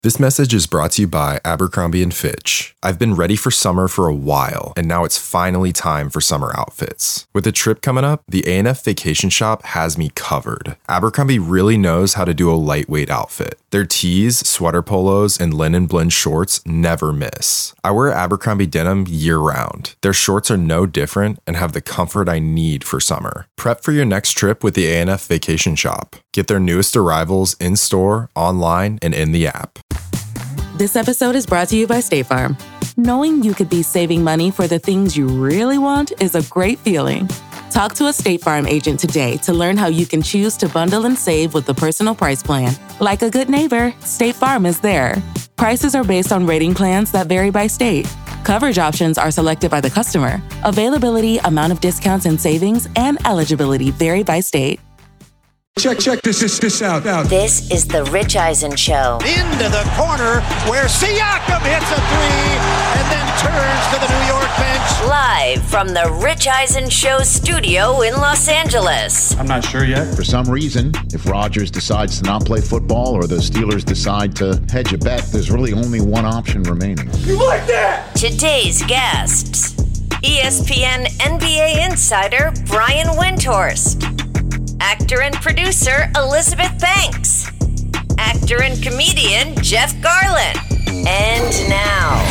This message is brought to you by Abercrombie & Fitch. I've been ready for summer for a while, and now it's finally time for summer outfits. With a trip coming up, the A&F Vacation Shop has me covered. Abercrombie really knows how to do a lightweight outfit. Their tees, sweater polos, and linen blend shorts never miss. I wear Abercrombie denim year-round. Their shorts are no different and have the comfort I need for summer. Prep for your next trip with the A&F Vacation Shop. Get their newest arrivals in-store, online, and in the app. This episode is brought to you by State Farm. Knowing you could be saving money for the things you really want is a great feeling. Talk to a State Farm agent today to learn how you can choose to bundle and save with the Personal Price Plan. Like a good neighbor, State Farm is there. Prices are based on rating plans that vary by state. Coverage options are selected by the customer. Availability, amount of discounts and savings, and eligibility vary by state. Check this out. This is the Rich Eisen Show. Into the corner where Siakam hits a three and then turns to the New York bench. Live from the Rich Eisen Show studio in Los Angeles. I'm not sure yet. For some reason, if Rodgers decides to not play football or the Steelers decide to hedge a bet, there's really only one option remaining. You like that? Today's guests: ESPN NBA insider Brian Windhorst, actor and producer Elizabeth Banks, actor and comedian Jeff Garlin, and now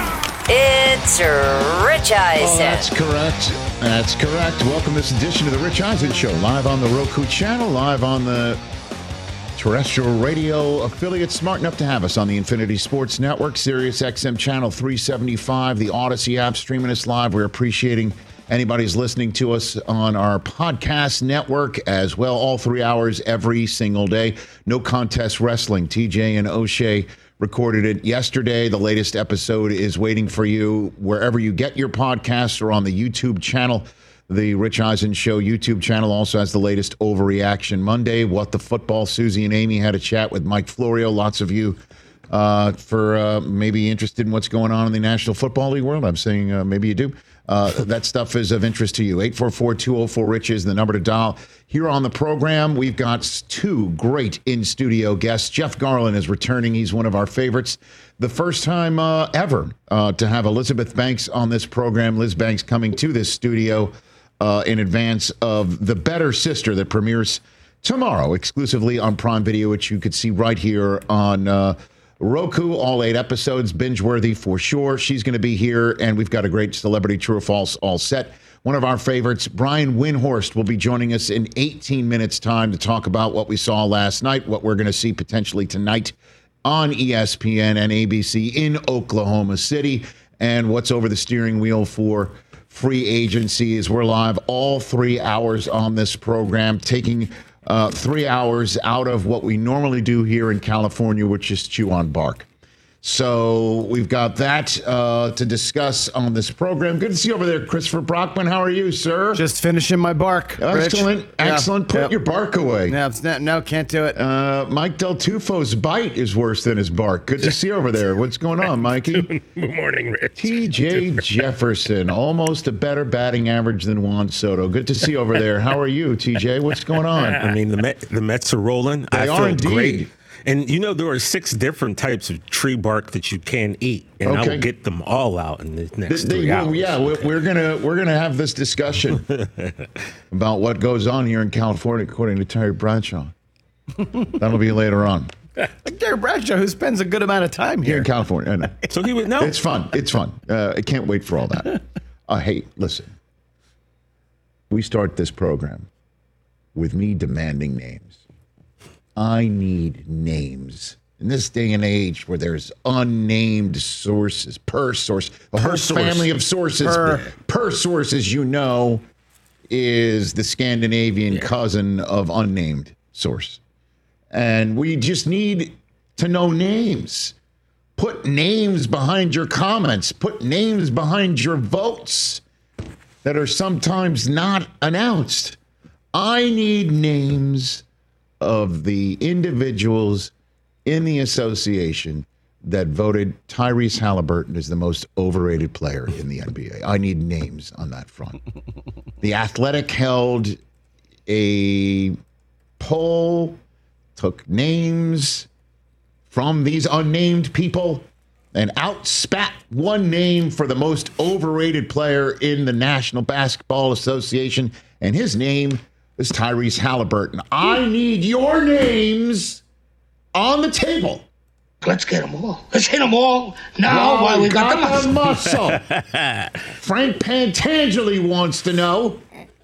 it's Rich Eisen. Oh, that's correct. Welcome to this edition of the Rich Eisen Show, live on the Roku channel, live on the terrestrial radio affiliate smart enough to have us on the Infinity Sports Network, Sirius XM channel 375, the Odyssey app streaming us live. We're appreciating anybody's listening to us on our podcast network as well, all 3 hours every single day. No Contest Wrestling. TJ and O'Shea recorded it yesterday. The latest episode is waiting for you wherever you get your podcasts or on the YouTube channel. The Rich Eisen Show YouTube channel also has the latest Overreaction Monday. What the Football. Susie and Amy had a chat with Mike Florio. Lots of you for maybe interested in what's going on in the National Football League world. I'm saying maybe you do. That stuff is of interest to you. 844-204-RICH is the number to dial. Here on the program, we've got two great in-studio guests. Jeff Garlin is returning. He's one of our favorites. The first time ever to have Elizabeth Banks on this program. Liz Banks coming to this studio in advance of The Better Sister that premieres tomorrow exclusively on Prime Video, which you could see right here on Roku, all 8 episodes, binge-worthy for sure. She's going to be here, and we've got a great celebrity true or false all set. One of our favorites, Brian Windhorst, will be joining us in 18 minutes' time to talk about what we saw last night, what we're going to see potentially tonight on ESPN and ABC in Oklahoma City, and what's over the steering wheel for free agency. As we're live all 3 hours on this program, taking 3 hours out of what we normally do here in California, which is chew on bark. So we've got that to discuss on this program. Good to see you over there, Christopher Brockman. How are you, sir? Just finishing my bark. Excellent. Rich. Excellent. Put your bark away. No, can't do it. Mike Del Tufo's bite is worse than his bark. Good to see you over there. What's going on, Mikey? Good morning, Rich. TJ Jefferson, almost a better batting average than Juan Soto. Good to see you over there. How are you, TJ? What's going on? I mean, the Mets are rolling. They are indeed. Great. And you know, there are 6 different types of tree bark that you can eat, and I will get them all out in the next 3 hours. Yeah, we're gonna have this discussion about what goes on here in California, according to Terry Bradshaw. That'll be later on. Like Terry Bradshaw, who spends a good amount of time here in California. I know. So he would know. It's fun. I can't wait for all that. Hey, listen. We start this program with me demanding names. I need names. In this day and age where there's unnamed sources, per source, a whole family of sources. Per source, as you know, is the Scandinavian cousin of unnamed source. And we just need to know names. Put names behind your comments. Put names behind your votes that are sometimes not announced. I need names of the individuals in the association that voted Tyrese Halliburton as the most overrated player in the NBA. I need names on that front. The Athletic held a poll, took names from these unnamed people and outspat one name for the most overrated player in the National Basketball Association, and his name is Tyrese Halliburton. I need your names on the table. Let's get them all. Let's hit them all now while we got the muscle. Frank Pantangeli wants to know.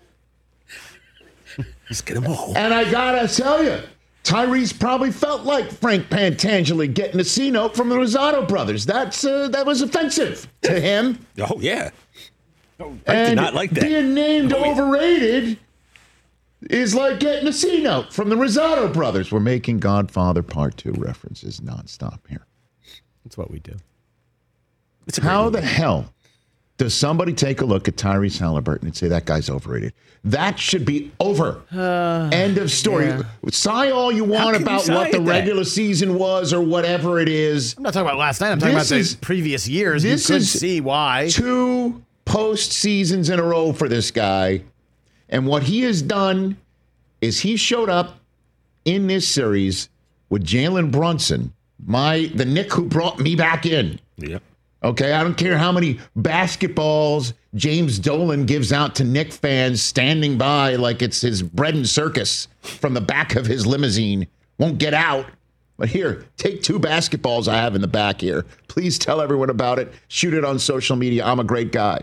Let's get them all. And I gotta tell you, Tyrese probably felt like Frank Pantangeli getting a C-note from the Rosado brothers. That was offensive to him. Oh, yeah. Frank did not like that. Being named overrated is like getting a C-note from the Rosado brothers. We're making Godfather Part 2 references nonstop here. That's what we do. How the hell does somebody take a look at Tyrese Halliburton and say that guy's overrated? That should be over. End of story. Yeah. Sigh all you want about what the regular season was or whatever it is. I'm not talking about last night. I'm talking about the previous years. This you could is see why. 2 postseasons in a row for this guy. And what he has done is he showed up in this series with Jalen Brunson, the Nick who brought me back in. Yep. Okay, I don't care how many basketballs James Dolan gives out to Knick fans standing by like it's his bread and circus from the back of his limousine. Won't get out. But here, take 2 basketballs I have in the back here. Please tell everyone about it. Shoot it on social media. I'm a great guy.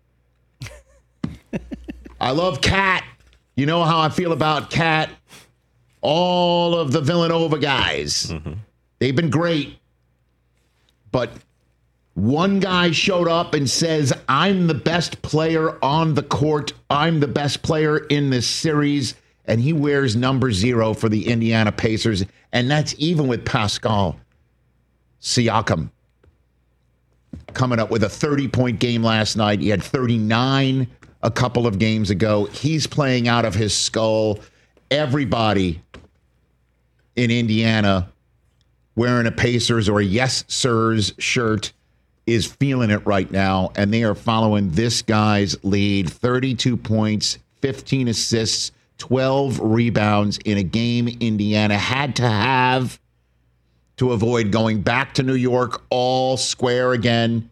I love Cat. You know how I feel about Cat. All of the Villanova guys. Mm-hmm. They've been great. But one guy showed up and says, I'm the best player on the court. I'm the best player in this series. And he wears number 0 for the Indiana Pacers. And that's even with Pascal Siakam coming up with a 30-point game last night. He had 39 a couple of games ago. He's playing out of his skull. Everybody in Indiana wearing a Pacers or a Yes Sirs shirt is feeling it right now, and they are following this guy's lead. 32 points, 15 assists, 12 rebounds in a game Indiana had to have to avoid going back to New York all square again.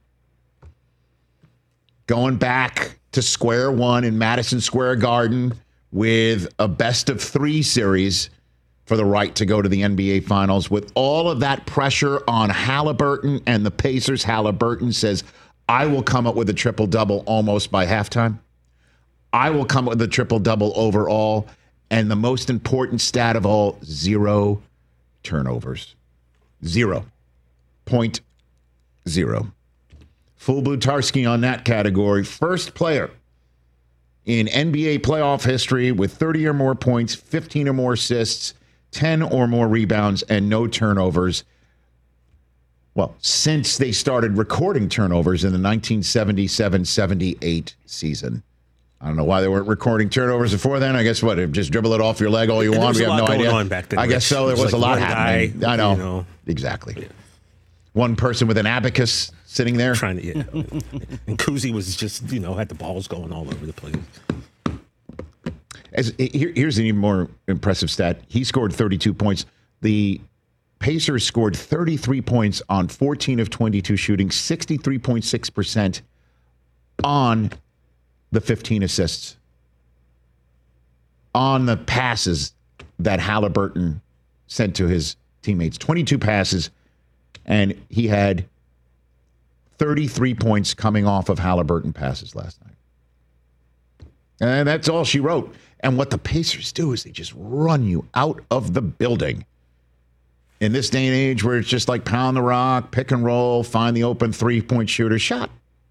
Going back to square one in Madison Square Garden with a best-of-3 series for the right to go to the NBA Finals. With all of that pressure on Halliburton and the Pacers, Halliburton says, I will come up with a triple-double almost by halftime. I will come up with a triple-double overall. And the most important stat of all, 0 turnovers. 0.0. Full Blutarski on that category. First player in NBA playoff history with 30 or more points, 15 or more assists, 10 or more rebounds, and no turnovers. Well, since they started recording turnovers in the 1977-78 season. I don't know why they weren't recording turnovers before then. I guess what? Just dribble it off your leg all you want. We have no idea. On back then, I guess so. There was like a lot happening. I know. You know. Exactly. Yeah. One person with an abacus sitting there. Trying to, and Kuzi was just, had the balls going all over the place. Here's an even more impressive stat. He scored 32 points. The Pacers scored 33 points on 14 of 22 shooting, 63.6% on the 15 assists. On the passes that Halliburton sent to his teammates. 22 passes, and he had 33 points coming off of Halliburton passes last night. And that's all she wrote. And what the Pacers do is they just run you out of the building. In this day and age where it's just like pound the rock, pick and roll, find the open three-point shooter, shot.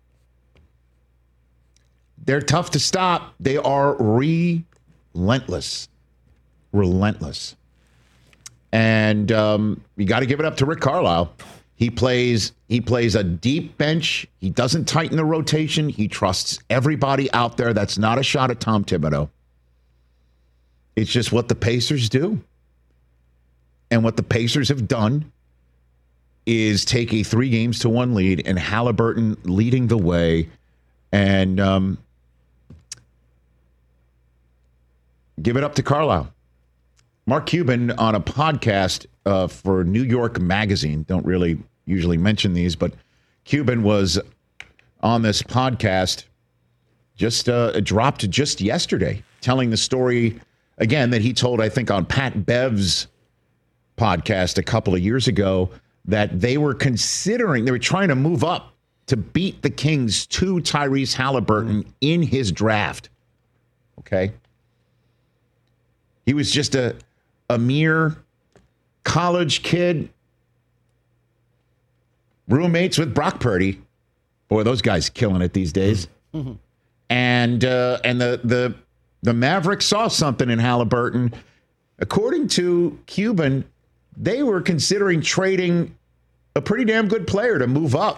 They're tough to stop. They are relentless. Relentless. And you got to give it up to Rick Carlisle. He plays a deep bench. He doesn't tighten the rotation. He trusts everybody out there. That's not a shot at Tom Thibodeau. It's just what the Pacers do. And what the Pacers have done is take a 3-1 lead, and Halliburton leading the way. And give it up to Carlisle. Mark Cuban on a podcast for New York Magazine. Don't really usually mention these, but Cuban was on this podcast just dropped just yesterday, telling the story again that he told, I think, on Pat Bev's podcast a couple of years ago, that they were trying to move up to beat the Kings to Tyrese Halliburton in his draft. Okay. He was just a mere college kid, roommates with Brock Purdy. Boy, those guys killing it these days. Mm-hmm. And the Mavericks saw something in Halliburton. According to Cuban, they were considering trading a pretty damn good player to move up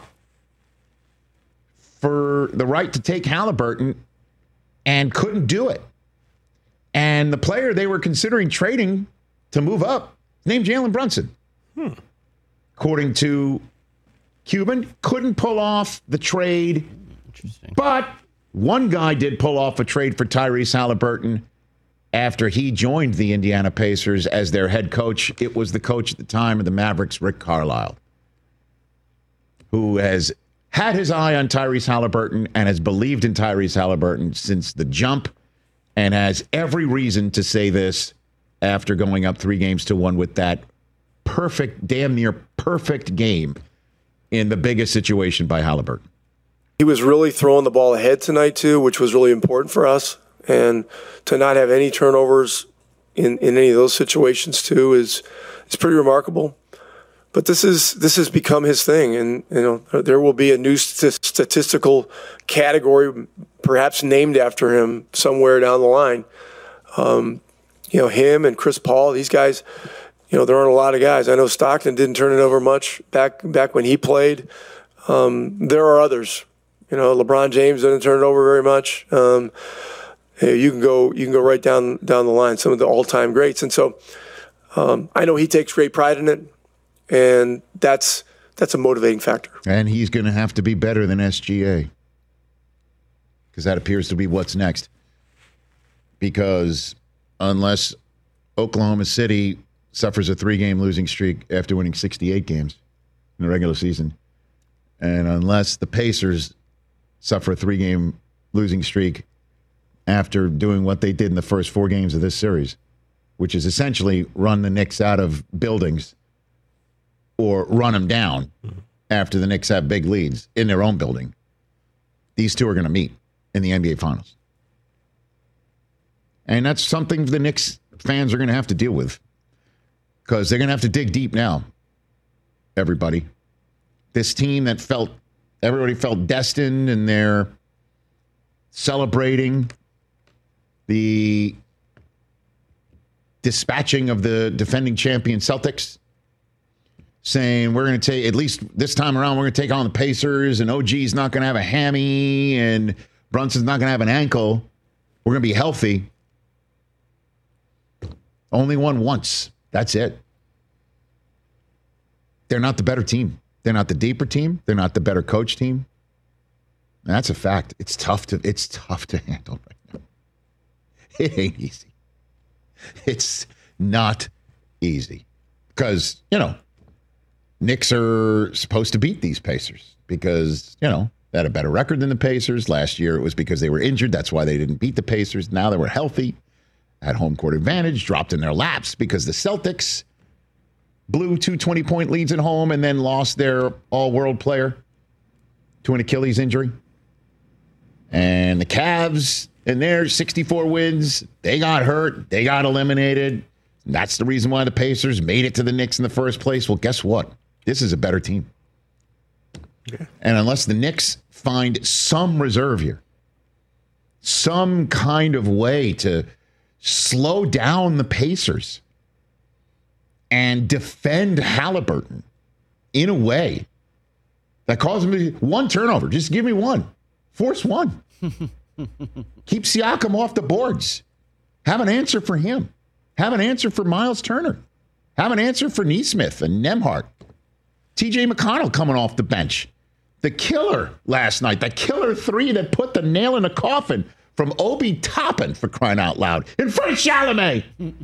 for the right to take Halliburton, and couldn't do it. And the player they were considering trading to move up, named Jalen Brunson. According to Cuban, couldn't pull off the trade. Interesting. But one guy did pull off a trade for Tyrese Halliburton after he joined the Indiana Pacers as their head coach. It was the coach at the time of the Mavericks, Rick Carlisle, who has had his eye on Tyrese Halliburton and has believed in Tyrese Halliburton since the jump, and has every reason to say this after going up 3-1 with that perfect, damn near perfect game in the biggest situation by Halliburton. He was really throwing the ball ahead tonight, too, which was really important for us. And to not have any turnovers in any of those situations, too, is pretty remarkable. But this has become his thing. And, there will be a new statistical category perhaps named after him somewhere down the line. Him and Chris Paul, these guys, there aren't a lot of guys. I know Stockton didn't turn it over much back when he played. There are others. LeBron James didn't turn it over very much. You can go right down the line, some of the all-time greats. And so I know he takes great pride in it, and that's a motivating factor. And he's going to have to be better than SGA, because that appears to be what's next. Because unless Oklahoma City suffers a 3-game losing streak after winning 68 games in the regular season, and unless the Pacers suffer a 3-game losing streak after doing what they did in the first 4 games of this series, which is essentially run the Knicks out of buildings or run them down after the Knicks have big leads in their own building, these two are going to meet in the NBA Finals. And that's something the Knicks fans are going to have to deal with, because they're going to have to dig deep now, everybody. This team that everybody felt destined, and they're celebrating the dispatching of the defending champion Celtics, saying we're going to take, at least this time around, we're going to take on the Pacers, and OG's not going to have a hammy, and Brunson's not going to have an ankle. We're going to be healthy. Only won once. That's it. They're not the better team. They're not the deeper team. They're not the better coach team. That's a fact. It's tough to handle right now. It ain't easy. It's not easy. Because, Knicks are supposed to beat these Pacers because, they had a better record than the Pacers. Last year it was because they were injured. That's why they didn't beat the Pacers. Now they were healthy, had home court advantage, dropped in their laps because the Celtics blew 2 20-point leads at home and then lost their all-world player to an Achilles injury. And the Cavs, in their 64 wins, they got hurt. They got eliminated. That's the reason why the Pacers made it to the Knicks in the first place. Well, guess what? This is a better team. Yeah. And unless the Knicks find some reserve here, some kind of way to slow down the Pacers and defend Halliburton in a way that causes me one turnover. Just give me one. Force one. Keep Siakam off the boards. Have an answer for him. Have an answer for Miles Turner. Have an answer for Nesmith and Nembhard. TJ McConnell coming off the bench. The killer last night. The killer 3 that put the nail in the coffin from Obi Toppin, for crying out loud, in front of Chalamet.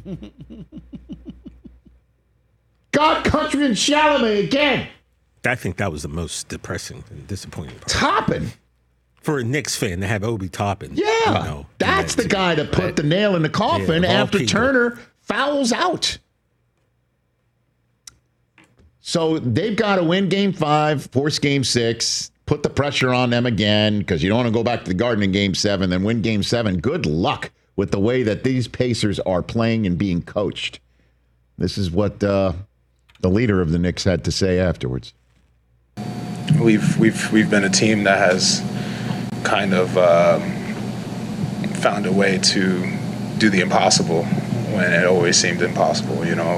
God, Country, and Chalamet again. I think that was the most depressing and disappointing part. Toppin. For a Knicks fan to have Obi Toppin. Yeah. That's the guy that put the nail in the coffin after Turner fouls out. So they've got to win Game 5, force Game 6, put the pressure on them again because you don't want to go back to the Garden in Game 7, then win Game 7. Good luck with the way that these Pacers are playing and being coached. This is what the leader of the Knicks had to say afterwards. We've been a team that has kind of found a way to do the impossible when it always seemed impossible.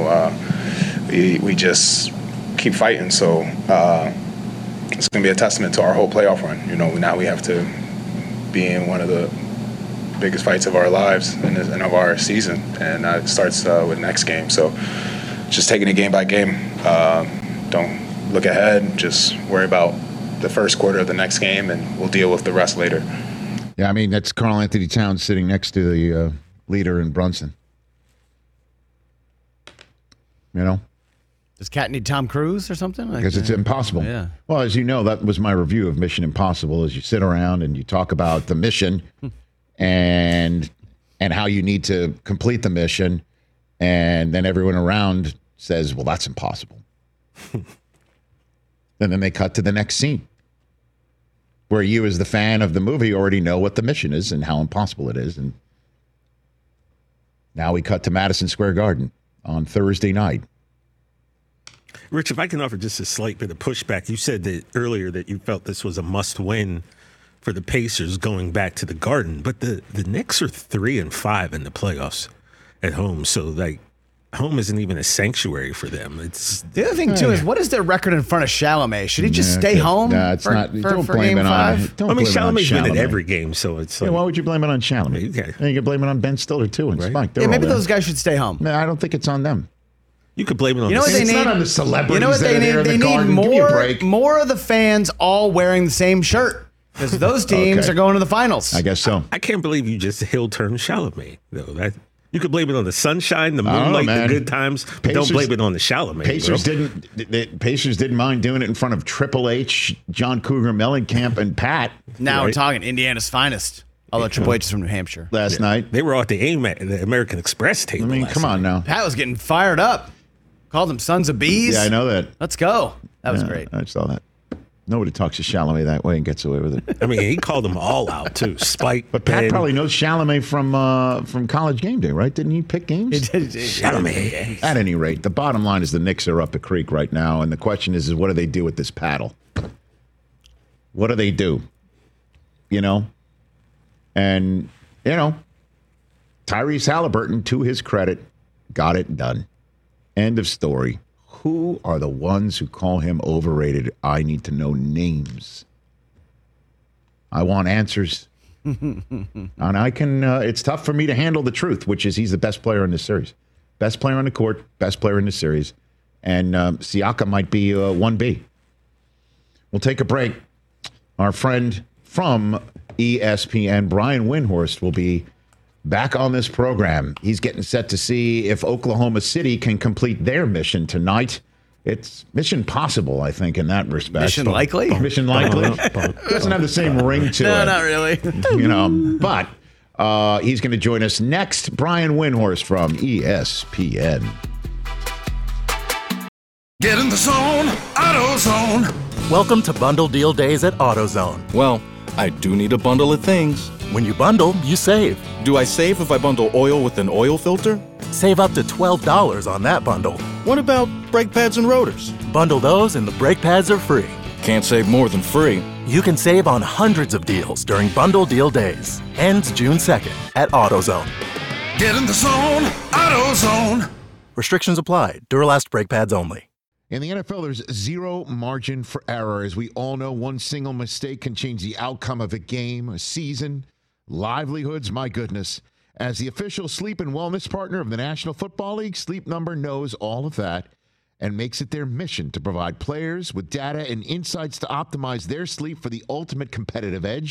We just keep fighting. So it's going to be a testament to our whole playoff run. Now we have to be in one of the biggest fights of our lives and of our season, and it starts with next game. So just taking it game by game. Don't look ahead. Just worry about the first quarter of the next game, and we'll deal with the rest later. Yeah, I mean, that's Karl Anthony Towns sitting next to the leader in Brunson. Does Cat need Tom Cruise or something? Because it's impossible. Yeah. Well, as you know, that was my review of Mission Impossible. As you sit around and you talk about the mission and how you need to complete the mission, and then everyone around says, "Well, that's impossible." And then they cut to the next scene, where you, as the fan of the movie, already know what the mission is and how impossible it is. And now we cut to Madison Square Garden on Thursday night. Rich, if I can offer just a slight bit of pushback, you said that earlier that you felt this was a must-win for the Pacers going back to the Garden, but the Knicks are 3-5 in the playoffs at home, so home isn't even a sanctuary for them. It's the other thing too is, what is their record in front of Chalamet? Should he just stay home? No, it's not. Don't blame it on. Chalamet's been at every game, so it's like, why would you blame it on Chalamet? Okay. You can blame it on Ben Stiller too and Spike. Yeah, maybe those guys should stay home. No, I don't think it's on them. You could blame it on. It's not on the celebrities. You know what they need? They need more of the fans all wearing the same shirt, because those teams are going to the finals. I guess so. I can't believe you just hill-turned Chalamet, though. You could blame it on the sunshine, the moonlight, the good times, but don't blame it on the Chalamet. Pacers didn't mind doing it in front of Triple H, John Cougar Mellencamp, and Pat. Now we're talking Indiana's finest. Although Triple H is from New Hampshire. Last night. They were at the American Express table. I mean, come on now. Pat was getting fired up. Called them sons of bees. Yeah, I know that. Let's go. That was great. I saw that. Nobody talks to Chalamet that way and gets away with it. I mean, he called them all out, too. Spike. But Pat probably knows Chalamet from College Game Day, right? Didn't he pick games? He did. Chalamet. At any rate, the bottom line is the Knicks are up the creek right now, and the question is what do they do with this paddle? What do they do? And, Tyrese Halliburton, to his credit, got it done. End of story. Who are the ones who call him overrated? I need to know names. I want answers. And I can, it's tough for me to handle the truth, which is he's the best player in this series. Best player on the court, best player in the series. And Siakam might be 1B. We'll take a break. Our friend from ESPN, Brian Windhorst, will be back on this program. He's getting set to see if Oklahoma City can complete their mission tonight. It's mission possible, I think, in that respect. Mission likely? Mission likely. Doesn't have the same ring to it. No, not really. But he's going to join us next. Brian Windhorst from ESPN. Get in the zone, AutoZone. Welcome to Bundle Deal Days at AutoZone. Well, I do need a bundle of things. When you bundle, you save. Do I save if I bundle oil with an oil filter? Save up to $12 on that bundle. What about brake pads and rotors? Bundle those and the brake pads are free. Can't save more than free. You can save on hundreds of deals during Bundle Deal Days. Ends June 2nd at AutoZone. Get in the zone, AutoZone. Restrictions apply. Duralast brake pads only. In the NFL, there's zero margin for error. As we all know, one single mistake can change the outcome of a game, a season, livelihoods, my goodness. As the official sleep and wellness partner of the National Football League, Sleep Number knows all of that and makes it their mission to provide players with data and insights to optimize their sleep for the ultimate competitive edge.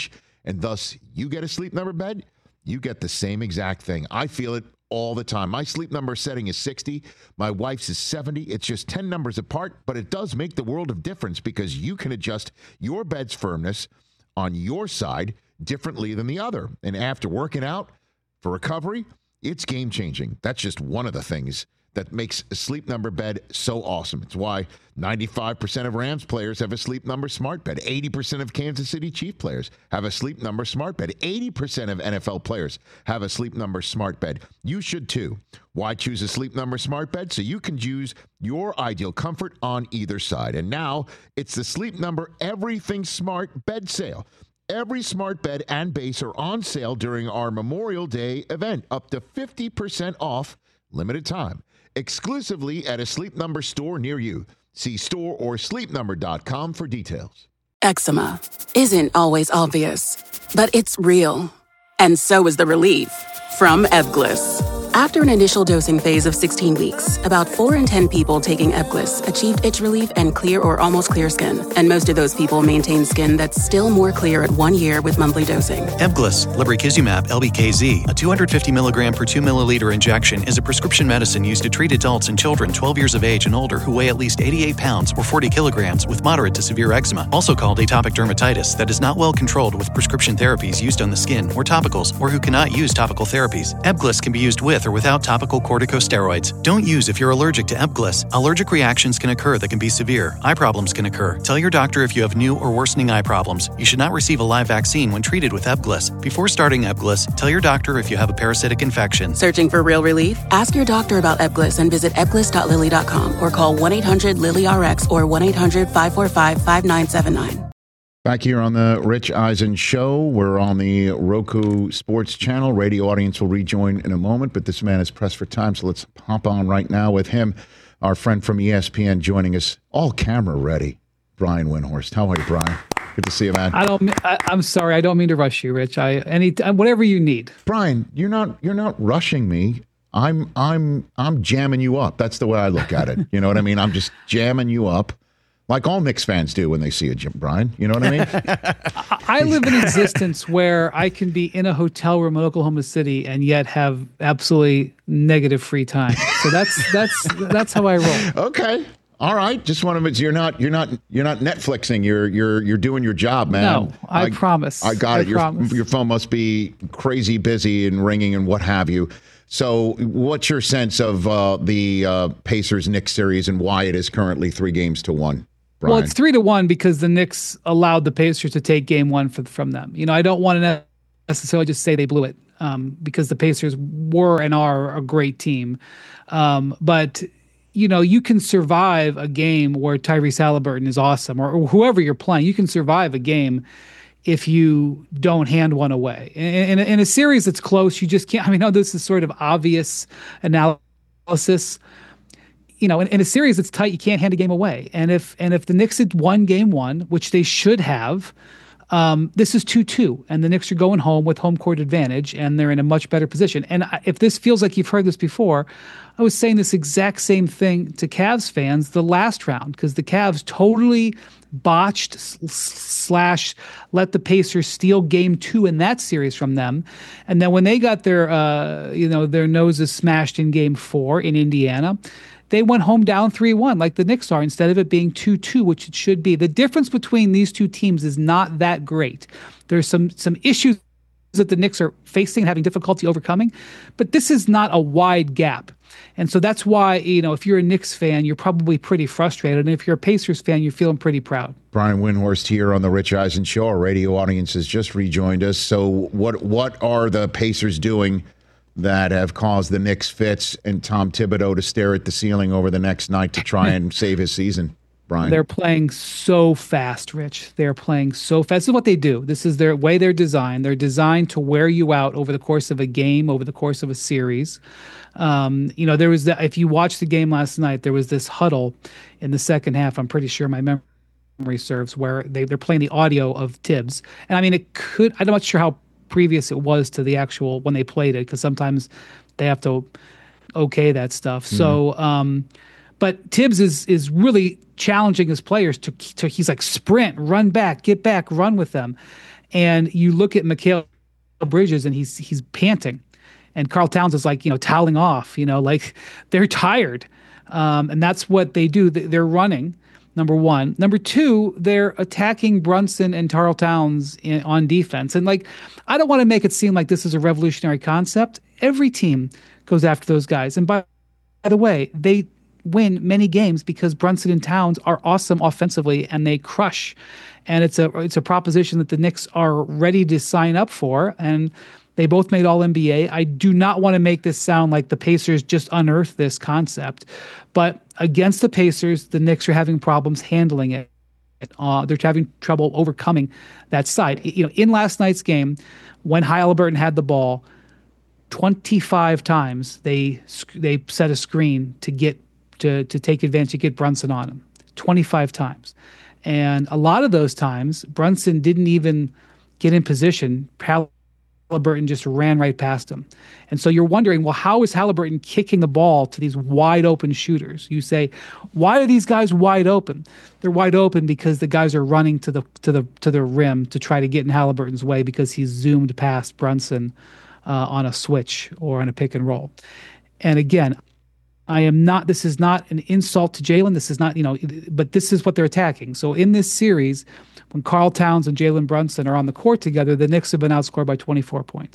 and thus you get a Sleep Number bed, you get the same exact thing. I feel it all the time. My Sleep Number setting is 60. My wife's is 70. It's just 10 numbers apart, but it does make the world of difference because you can adjust your bed's firmness on your side differently than the other. And after working out for recovery, it's game-changing. That's just one of the things that makes a Sleep Number bed so awesome. It's why 95% of Rams players have a Sleep Number smart bed. 80% of Kansas City Chiefs players have a Sleep Number smart bed. 80% of NFL players have a Sleep Number smart bed. You should too. Why choose a Sleep Number smart bed? So you can use your ideal comfort on either side. And now it's the Sleep Number Everything Smart Bed Sale. Every smart bed and base are on sale during our Memorial Day event, up to 50% off, limited time, exclusively at a Sleep Number store near you. See store or sleepnumber.com for details. Eczema isn't always obvious, but it's real. And so is the relief from Ebglyss. After an initial dosing phase of 16 weeks, about 4 in 10 people taking Ebglyss achieved itch relief and clear or almost clear skin. And most of those people maintain skin that's still more clear at 1 year with monthly dosing. Ebglyss, lebrikizumab LBKZ, a 250 milligram per 2 milliliter injection, is a prescription medicine used to treat adults and children 12 years of age and older who weigh at least 88 pounds or 40 kilograms with moderate to severe eczema, also called atopic dermatitis, that is not well controlled with prescription therapies used on the skin or topicals, or who cannot use topical therapies. Ebglyss can be used with or without topical corticosteroids. Don't use if you're allergic to Ebglyss. Allergic reactions can occur that can be severe. Eye problems can occur. Tell your doctor if you have new or worsening eye problems. You should not receive a live vaccine when treated with Ebglyss. Before starting Ebglyss, tell your doctor if you have a parasitic infection. Searching for real relief? Ask your doctor about Ebglyss and visit ebglyss.lilly.com or call 1-800-LILY-RX or 1-800-545-5979. Back here on the Rich Eisen Show. We're on the Roku Sports Channel. Radio audience will rejoin in a moment, but this man is pressed for time, so let's hop on right now with him. Our friend from ESPN joining us, all camera ready, Brian Windhorst. How are you, Brian? Good to see you, man. I'm sorry. I don't mean to rush you, Rich. Whatever you need. Brian, you're not rushing me. I'm jamming you up. That's the way I look at it. You know what I mean? I'm just jamming you up. Like all Knicks fans do when they see a Brian. You know what I mean? I live an existence where I can be in a hotel room in Oklahoma City and yet have absolutely negative free time. So that's how I roll. Okay. All right. Just want to mention you're not Netflixing. You're doing your job, man. No, I promise. I got it. Your phone must be crazy busy and ringing and what have you. So what's your sense of the Pacers-Knicks series and why it is currently 3-1? Brian? Well, it's 3-1 because the Knicks allowed the Pacers to take game one from them. You know, I don't want to necessarily just say they blew it because the Pacers were and are a great team. But, you know, you can survive a game where Tyrese Haliburton is awesome or whoever you're playing. You can survive a game if you don't hand one away. In a series that's close, you just can't. I mean, no, this is sort of obvious analysis. You know, in a series that's tight, you can't hand a game away. And if the Knicks had won game one, which they should have, this is 2-2, and the Knicks are going home with home court advantage, and they're in a much better position. And if this feels like you've heard this before, I was saying this exact same thing to Cavs fans the last round, because the Cavs totally botched / let the Pacers steal game 2 in that series from them. And then when they got their noses smashed in game 4 in Indiana, they went home down 3-1 like the Knicks are instead of it being 2-2, which it should be. The difference between these two teams is not that great. There's some issues that the Knicks are facing and having difficulty overcoming, but this is not a wide gap. And so that's why, you know, if you're a Knicks fan, you're probably pretty frustrated. And if you're a Pacers fan, you're feeling pretty proud. Brian Windhorst here on the Rich Eisen Show. Our radio audience has just rejoined us. So what are the Pacers doing that have caused the Knicks Fitz and Tom Thibodeau to stare at the ceiling over the next night to try and save his season, Brian? They're playing so fast, Rich. They're playing so fast. This is what they do. This is their way they're designed. They're designed to wear you out over the course of a game, over the course of a series. You know, there was if you watched the game last night, there was this huddle in the second half. I'm pretty sure my memory serves where they're playing the audio of Tibbs. And I mean, I'm not sure how previous it was to the actual when they played it, because sometimes they have to okay that stuff. Mm-hmm. So, but Tibbs is really challenging his players to he's like sprint, run back, get back, run with them. And you look at Mikal Bridges, and he's panting. And Karl Towns is like, toweling off, like they're tired. And that's what they do. They're running, number one. Number two, they're attacking Brunson and Karl Towns on defense. And I don't want to make it seem like this is a revolutionary concept. Every team goes after those guys. And by the way, they win many games because Brunson and Towns are awesome offensively and they crush. And it's a proposition that the Knicks are ready to sign up for. And they both made All-NBA. I do not want to make this sound like the Pacers just unearthed this concept. But against the Pacers, the Knicks are having problems handling it. They're having trouble overcoming that side. In last night's game, when Haliburton had the ball, 25 times they set a screen to get to take advantage, to get Brunson on him. 25 times. And a lot of those times, Brunson didn't even get in position. Haliburton just ran right past him. And so you're wondering, well, how is Haliburton kicking the ball to these wide open shooters? You say, why are these guys wide open? They're wide open because the guys are running to the rim to try to get in Haliburton's way because he's zoomed past Brunson on a switch or on a pick and roll. And again, this is not an insult to Jalen. This is not, but this is what they're attacking. So in this series, when Karl Towns and Jalen Brunson are on the court together, the Knicks have been outscored by 24 points.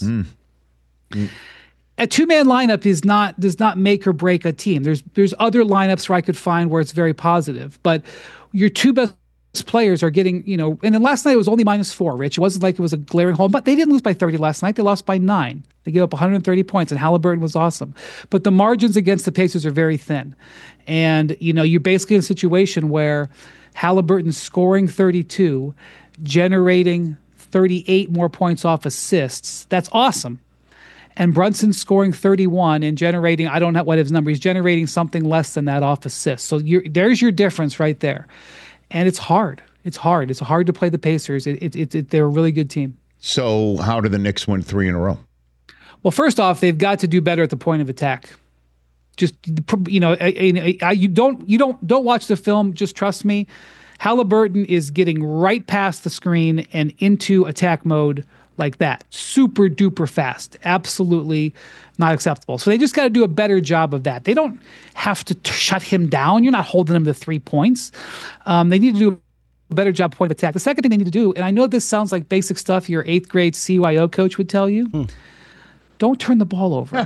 A two-man lineup does not make or break a team. There's other lineups where I could find where it's very positive, but your two best players are getting, and then last night it was only -4, Rich. It wasn't like it was a glaring hole, but they didn't lose by 30 last night. They lost by 9. They gave up 130 points, and Haliburton was awesome. But the margins against the Pacers are very thin. And, you're basically in a situation where Haliburton's scoring 32, generating 38 more points off assists. That's awesome. And Brunson's scoring 31 and generating, I don't know what his number, he's generating something less than that off assists. So there's your difference right there. And it's hard. It's hard to play the Pacers. They're a really good team. So how do the Knicks win 3 in a row? Well, first off, they've got to do better at the point of attack. Just, you don't watch the film. Just trust me. Haliburton is getting right past the screen and into attack mode like that. Super duper fast. Absolutely not acceptable. So they just got to do a better job of that. They don't have to shut him down. You're not holding him to 3 points. They need to do a better job of point of attack. The second thing they need to do, and I know this sounds like basic stuff your 8th grade CYO coach would tell you, don't turn the ball over.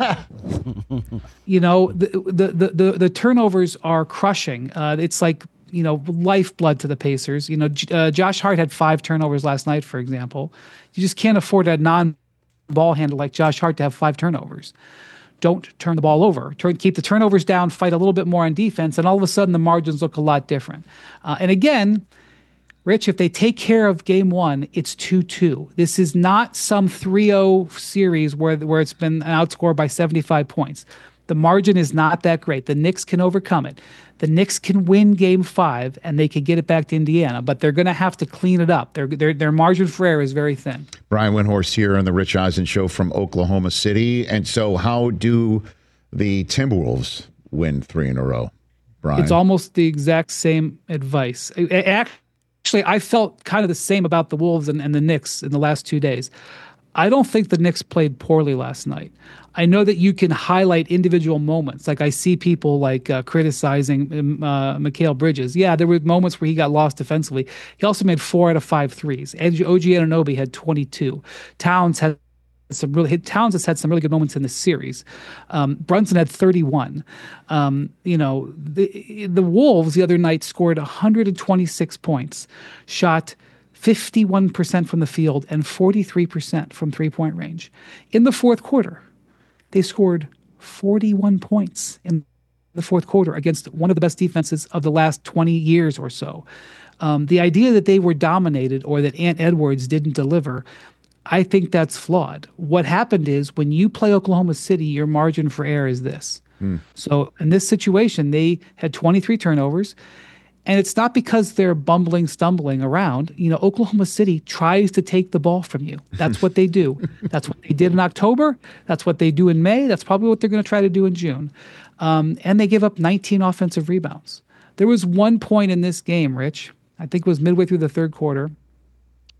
The turnovers are crushing. It's like, lifeblood to the Pacers. Josh Hart had 5 turnovers last night, for example. You just can't afford a non-ball handler like Josh Hart to have 5 turnovers. Don't turn the ball over. Keep the turnovers down, fight a little bit more on defense, and all of a sudden the margins look a lot different. And again, Rich, if they take care of game 1, it's 2-2. This is not some 3-0 series where it's been an outscore by 75 points. The margin is not that great. The Knicks can overcome it. The Knicks can win game 5 and they can get it back to Indiana, but they're going to have to clean it up. Their margin for error is very thin. Brian Windhorst here on the Rich Eisen Show from Oklahoma City. And so how do the Timberwolves win 3 in a row, Brian? It's almost the exact same advice. Actually, I felt kind of the same about the Wolves and the Knicks in the last 2 days. I don't think the Knicks played poorly last night. I know that you can highlight individual moments. Like I see people criticizing Mikal Bridges. Yeah, there were moments where he got lost defensively. He also made 4 out of 5 threes. OG Anunoby had 22. Towns has had some really good moments in this series. Brunson had 31. The Wolves the other night scored 126 points, shot 51% from the field and 43% from three-point range. In the fourth quarter, they scored 41 points in the fourth quarter against one of the best defenses of the last 20 years or so. The idea that they were dominated or that Ant Edwards didn't deliver, I think that's flawed. What happened is when you play Oklahoma City, your margin for error is this. So in this situation, they had 23 turnovers. And it's not because they're stumbling around. Oklahoma City tries to take the ball from you. That's what they do. That's what they did in October. That's what they do in May. That's probably what they're going to try to do in June. And they give up 19 offensive rebounds. There was one point in this game, Rich, I think it was midway through the third quarter,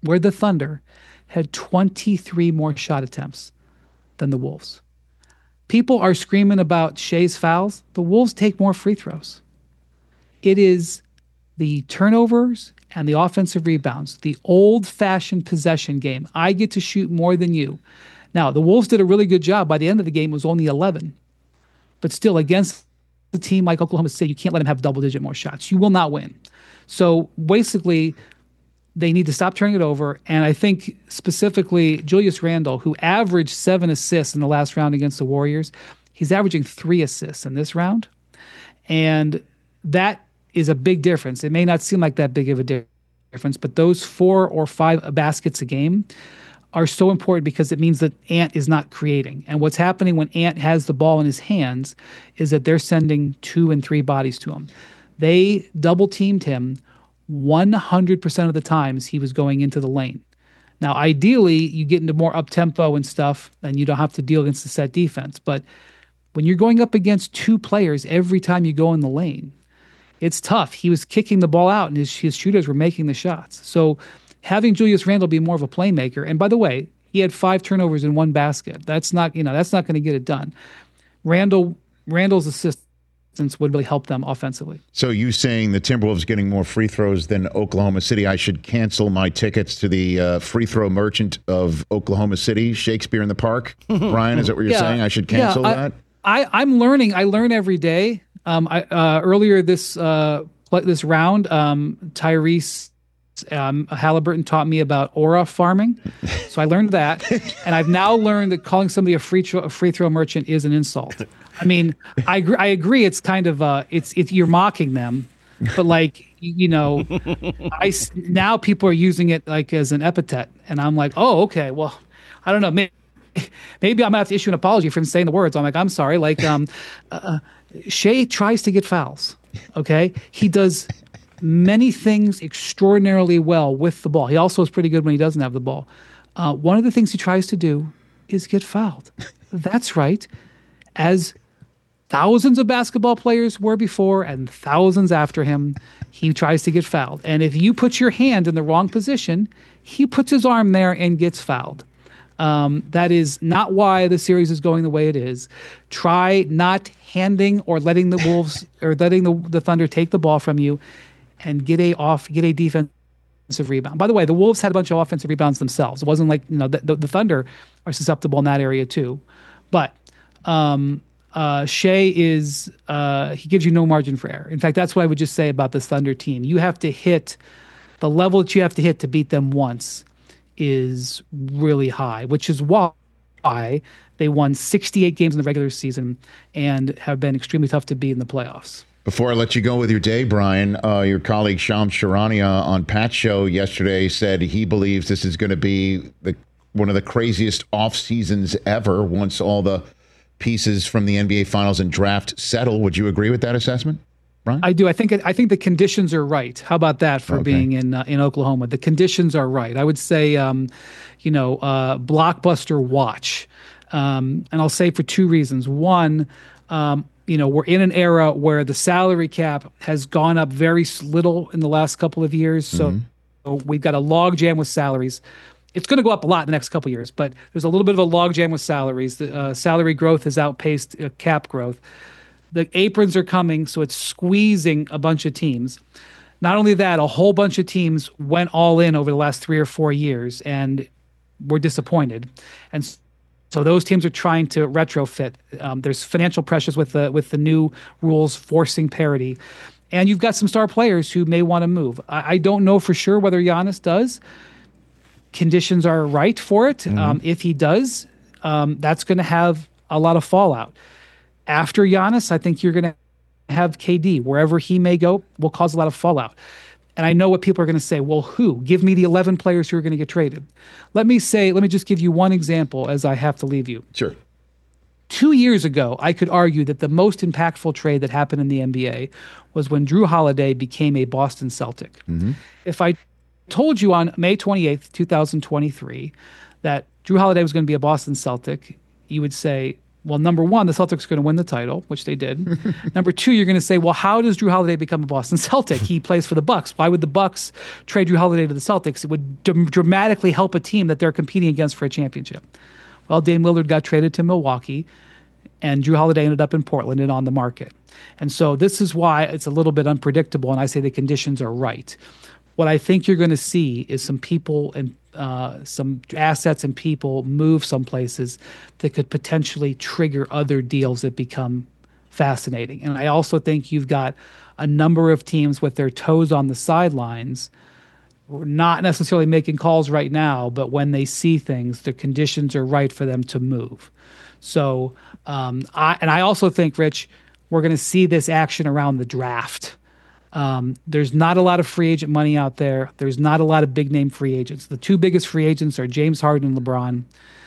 where the Thunder had 23 more shot attempts than the Wolves. People are screaming about Shea's fouls. The Wolves take more free throws. It is the turnovers and the offensive rebounds, the old-fashioned possession game. I get to shoot more than you. Now, the Wolves did a really good job. By the end of the game, it was only 11. But still, against a team like Oklahoma City, you can't let them have double-digit more shots. You will not win. So basically, they need to stop turning it over. And I think specifically Julius Randle, who averaged 7 assists in the last round against the Warriors, he's averaging 3 assists in this round. And that is a big difference. It may not seem like that big of a difference, but those 4 or 5 baskets a game are so important because it means that Ant is not creating. And what's happening when Ant has the ball in his hands is that they're sending 2 and 3 bodies to him. They double-teamed him 100% of the times he was going into the lane. Now, ideally, you get into more up-tempo and stuff, and you don't have to deal against the set defense. But when you're going up against 2 players every time you go in the lane, it's tough. He was kicking the ball out, and his shooters were making the shots. So having Julius Randle be more of a playmaker, and by the way, he had 5 turnovers in 1 basket. That's not going to get it done. Randle's assistance would really help them offensively. So you saying the Timberwolves getting more free throws than Oklahoma City? I should cancel my tickets to the free throw merchant of Oklahoma City, Shakespeare in the Park. Brian, is that what you're saying? I should cancel that? I'm learning. I learn every day. Earlier this round, Tyrese Halliburton taught me about aura farming, so I learned that, and I've now learned that calling somebody a free throw merchant is an insult. I mean, I agree. It's kind of you're mocking them, but like now people are using it like as an epithet, and I'm like, oh, okay, well, I don't know, maybe I'm gonna have to issue an apology for him saying the words. I'm like, I'm sorry, like Shea tries to get fouls. Okay, he does many things extraordinarily well with the ball. He also is pretty good when he doesn't have the ball. One of the things he tries to do is get fouled. That's right. As thousands of basketball players were before and thousands after him, he tries to get fouled. And if you put your hand in the wrong position, he puts his arm there and gets fouled. That is not why the series is going the way it is. Try not handing or letting the Wolves or letting the Thunder take the ball from you and get a defensive rebound. By the way, the Wolves had a bunch of offensive rebounds themselves. It wasn't like, the Thunder are susceptible in that area too. But Shea is he gives you no margin for error. In fact, that's what I would just say about this Thunder team. You have to hit the level that you have to hit to beat them once is really high, which is why they won 68 games in the regular season and have been extremely tough to beat in the playoffs. Before I let you go with your day, Brian, your colleague Shams Charania on Pat's show yesterday said he believes this is going to be one of the craziest off seasons ever once all the pieces from the NBA Finals and draft settle. Would you agree with that assessment, Brian? I do. I think the conditions are right. How about that for being in Oklahoma? The conditions are right. I would say, blockbuster watch, and I'll say for 2 reasons. One, we're in an era where the salary cap has gone up very little in the last couple of years. So we've got a log jam with salaries. It's going to go up a lot in the next couple of years, but there's a little bit of a log jam with salaries. The salary growth has outpaced cap growth. The aprons are coming, so it's squeezing a bunch of teams. Not only that, a whole bunch of teams went all in over the last 3 or 4 years and were disappointed. And so those teams are trying to retrofit. There's financial pressures with the new rules forcing parity. And you've got some star players who may want to move. I don't know for sure whether Giannis does. Conditions are right for it. If he does, that's going to have a lot of fallout. After Giannis, I think you're going to have KD. Wherever he may go will cause a lot of fallout. And I know what people are going to say. Well, who? Give me the 11 players who are going to get traded. Let me just give you one example as I have to leave you. Sure. 2 years ago, I could argue that the most impactful trade that happened in the NBA was when Drew Holiday became a Boston Celtic. If I told you on May 28th, 2023, that Drew Holiday was going to be a Boston Celtic, you would say, Well, number one, the Celtics are going to win the title, which they did. Number two, you're going to say, well, how does Drew Holiday become a Boston Celtic? He plays for the Bucks. Why would the Bucks trade Drew Holiday to the Celtics? It would dramatically help a team that they're competing against for a championship. Well, Dame Lillard got traded to Milwaukee, and Drew Holiday ended up in Portland and on the market. And so this is why it's a little bit unpredictable, and I say the conditions are right. What I think you're going to see is some people and some assets and people move some places that could potentially trigger other deals that become fascinating. And I also think you've got a number of teams with their toes on the sidelines, not necessarily making calls right now, but when they see things, the conditions are right for them to move. So I also think, Rich, we're going to see this action around the draft. There's not a lot of free agent money out there. There's not a lot of big name free agents. The two biggest free agents are James Harden and LeBron.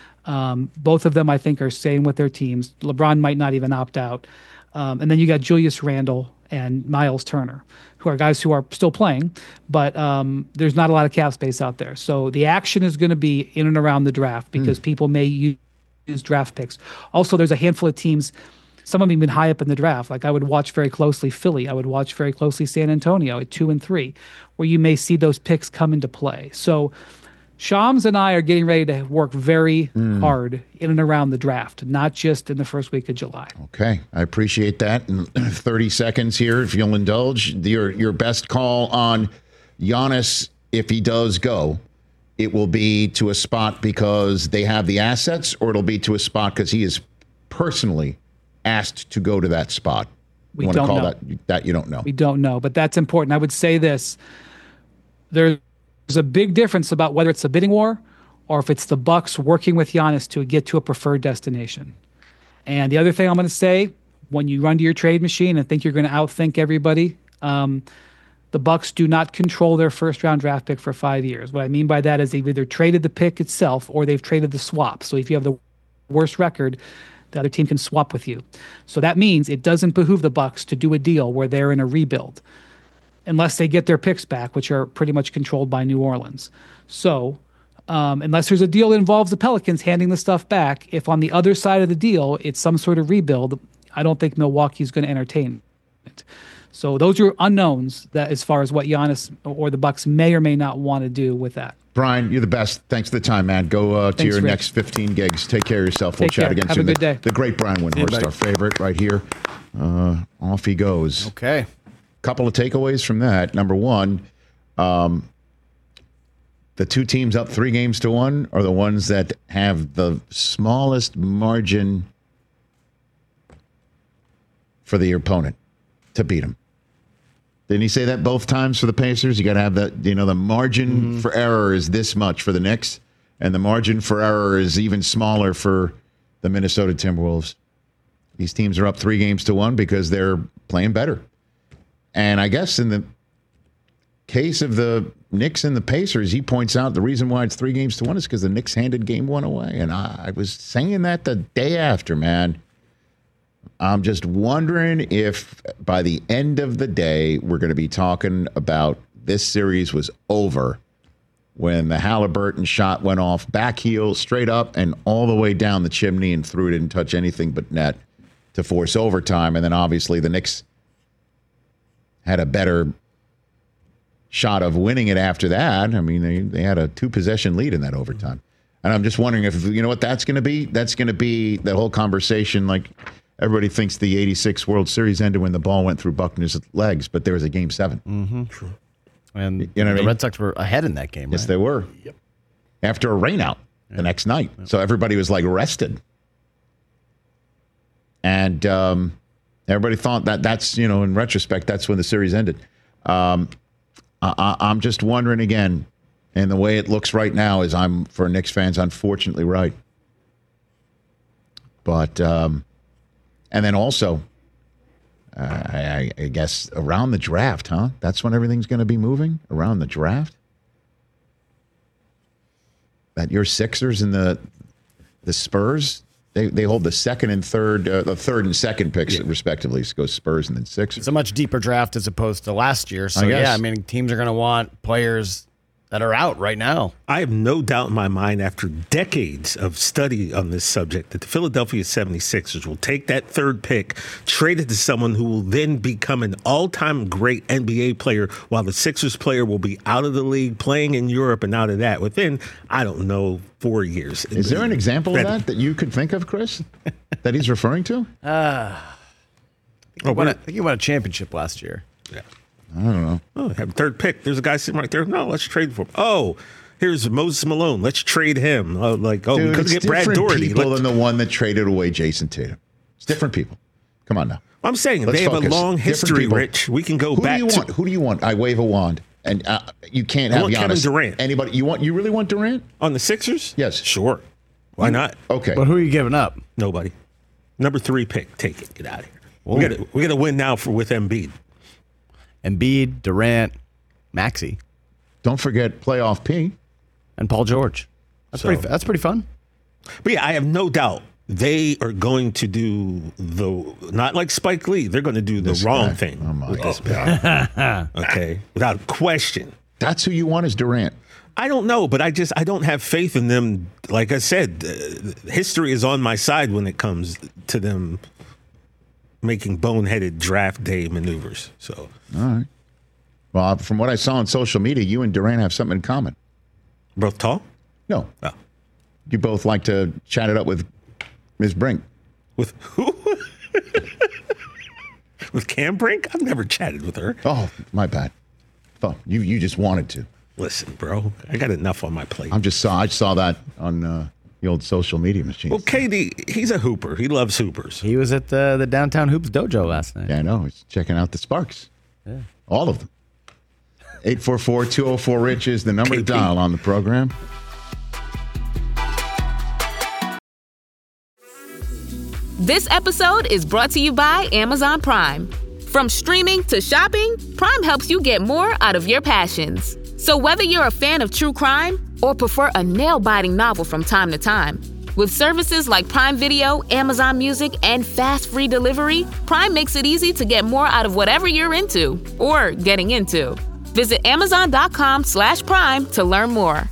Both of them, I think, are staying with their teams. LeBron might not even opt out. And then you got Julius Randle and Miles Turner, who are guys who are still playing, but there's not a lot of cap space out there. So the action is going to be in and around the draft because people may use draft picks. Also, there's a handful of teams. Some of them even high up in the draft. Like I would watch very closely Philly. I would watch very closely San Antonio at 2 and 3, where you may see those picks come into play. So Shams and I are getting ready to work very hard in and around the draft, not just in the first week of July. Okay. I appreciate that. In 30 seconds here, if you'll indulge, your best call on Giannis, if he does go, it will be to a spot because they have the assets, or it'll be to a spot because he is personally asked to go to that spot. We don't know. That you don't know. We don't know, but that's important. I would say this. There's a big difference about whether it's a bidding war or if it's the Bucks working with Giannis to get to a preferred destination. And the other thing I'm going to say, when you run to your trade machine and think you're going to outthink everybody, the Bucks do not control their first-round draft pick for 5 years. What I mean by that is they've either traded the pick itself or they've traded the swap. So if you have the worst record, the other team can swap with you. So that means it doesn't behoove the Bucks to do a deal where they're in a rebuild unless they get their picks back, which are pretty much controlled by New Orleans. So unless there's a deal that involves the Pelicans handing the stuff back, if on the other side of the deal it's some sort of rebuild, I don't think Milwaukee's going to entertain it. So those are unknowns that as far as what Giannis or the Bucks may or may not want to do with that. Brian, you're the best. Thanks for the time, man. Go to your next 15 gigs. Take care of yourself. We'll chat again soon. Have a good day. The great Brian Windhorst, our favorite right here. Off he goes. Okay. Couple of takeaways from that. Number one, the two teams up 3-1 are the ones that have the smallest margin for the opponent to beat them. Didn't he say that both times for the Pacers? You got to have that, the margin for error is this much for the Knicks, and the margin for error is even smaller for the Minnesota Timberwolves. These teams are up 3-1 because they're playing better. And I guess in the case of the Knicks and the Pacers, he points out the reason why it's 3-1 is because the Knicks handed game one away. And I was saying that the day after, man. I'm just wondering if by the end of the day, we're going to be talking about this series was over when the Halliburton shot went off back heel, straight up, and all the way down the chimney and through it, didn't touch anything but net to force overtime. And then obviously the Knicks had a better shot of winning it after that. I mean, they had a 2-possession lead in that overtime. And I'm just wondering if, what that's going to be? That's going to be that whole conversation like – everybody thinks the 86 World Series ended when the ball went through Buckner's legs, but there was a Game 7. Mm-hmm. True. And the Red Sox were ahead in that game, right? Yes, they were. Yep. After a rainout the next night. Yep. So everybody was like rested. And everybody thought that's, in retrospect, that's when the series ended. I'm just wondering again, and the way it looks right now is for Knicks fans, unfortunately right. But... and then also, I guess around the draft, huh? That's when everything's going to be moving around the draft. That your Sixers and the Spurs, they hold the second and third, the third and second picks respectively. So it goes Spurs and then Sixers. It's a much deeper draft as opposed to last year. So teams are going to want players that are out right now. I have no doubt in my mind, after decades of study on this subject, that the Philadelphia 76ers will take that third pick, trade it to someone who will then become an all-time great NBA player, while the Sixers player will be out of the league, playing in Europe and out of that within, I don't know, 4 years. Is there an example of that you could think of, Chris, that he's referring to? I think he won a championship last year. Yeah. I don't know. Oh, have a third pick. There's a guy sitting right there. No, let's trade for him. Oh, here's Moses Malone. Let's trade him. Dude, we couldn't get Brad Doherty. People than the one that traded away Jason Tatum. It's different people. Come on now. I'm saying they have a long history, Rich. We can go back. Who do you want? I wave a wand, and you can't have Giannis. Kevin Durant. Anybody? You really want Durant on the Sixers? Yes, sure. Why not? Okay, but who are you giving up? Nobody. Number 3 pick. Take it. Get out of here. We got to win now with Embiid. Embiid, Durant, Maxey. Don't forget playoff P. And Paul George. That's pretty fun. But yeah, I have no doubt they are going to do not like Spike Lee. They're going to do the wrong thing with this pick. Okay, without question. That's who you want is Durant. I don't know, but I don't have faith in them. Like I said, history is on my side when it comes to them making boneheaded draft day maneuvers. So, all right. Well, from what I saw on social media, you and Durant have something in common. Both tall? No. Oh. You both like to chat it up with Ms. Brink. With who? With Cam Brink? I've never chatted with her. Oh, my bad. Oh, you just wanted to. Listen, bro, I got enough on my plate. I saw that on the old social media machine. Well, KD, he's a hooper. He loves hoopers. He was at the Downtown Hoops Dojo last night. Yeah, I know. He's checking out the Sparks. Yeah. All of them. 844-204-RICH is the number to dial on the program. This episode is brought to you by Amazon Prime. From streaming to shopping, Prime helps you get more out of your passions. So whether you're a fan of true crime or prefer a nail-biting novel from time to time, with services like Prime Video, Amazon Music, and fast free delivery, Prime makes it easy to get more out of whatever you're into or getting into. Visit Amazon.com/Prime to learn more.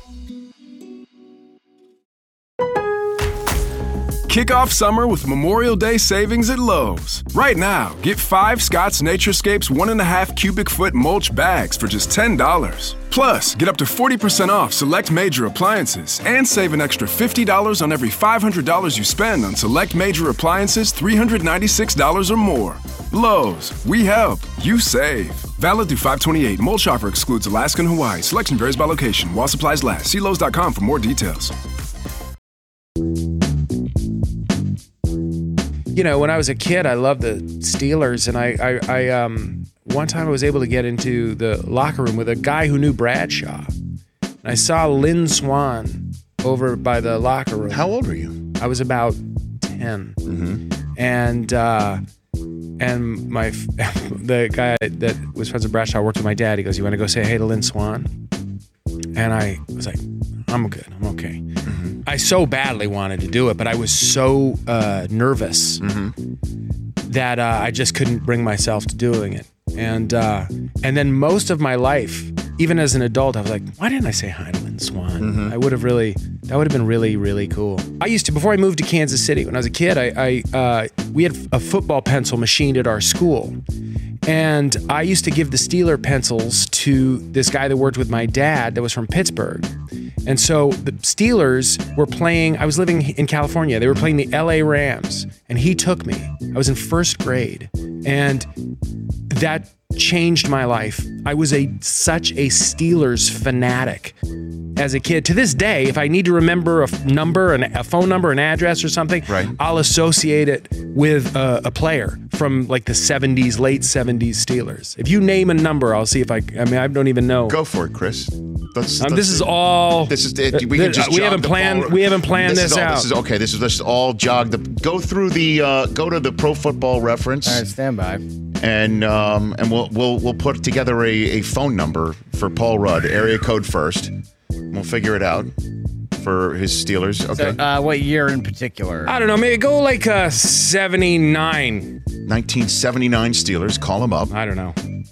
Kick off summer with Memorial Day savings at Lowe's. Right now, get 5 Scott's Naturescapes 1.5 cubic foot mulch bags for just $10. Plus, get up to 40% off select major appliances and save an extra $50 on every $500 you spend on select major appliances $396 or more. Lowe's, we help, you save. Valid through 5/28. Mulch offer excludes Alaska and Hawaii. Selection varies by location. While supplies last. See Lowe's.com for more details. You know, when I was a kid, I loved the Steelers, and I one time I was able to get into the locker room with a guy who knew Bradshaw. And I saw Lynn Swann over by the locker room. How old were you? I was about 10. Mm-hmm. And the guy that was friends with Bradshaw worked with my dad. He goes, "You want to go say hey to Lynn Swann?" And I was like, I'm good. I'm okay. Mm-hmm. I so badly wanted to do it, but I was so nervous that I just couldn't bring myself to doing it. And then most of my life, even as an adult, I was like, why didn't I say hi to Lynn Swann? Mm-hmm. That would have been really, really cool. I used to, before I moved to Kansas City, when I was a kid, we had a football pencil machined at our school. And I used to give the Steeler pencils to this guy that worked with my dad that was from Pittsburgh. And so the Steelers were playing, I was living in California, they were playing the LA Rams, and he took me. I was in first grade, and that changed my life. I was such a Steelers fanatic as a kid. To this day, if I need to remember a phone number, an address or something, right, I'll associate it with a player from like the 70s, late 70s Steelers. If you name a number, I'll see if I don't even know. Go for it, Chris. This is all. This is it. We haven't planned this out. This is all jog. Go through the go to the Pro Football Reference. All right, stand by. And we'll put together a phone number for Paul Rudd, area code first. We'll figure it out for his Steelers. Okay. So, what year in particular? I don't know. Maybe go like 79. 1979 Steelers. Call them up. I don't know.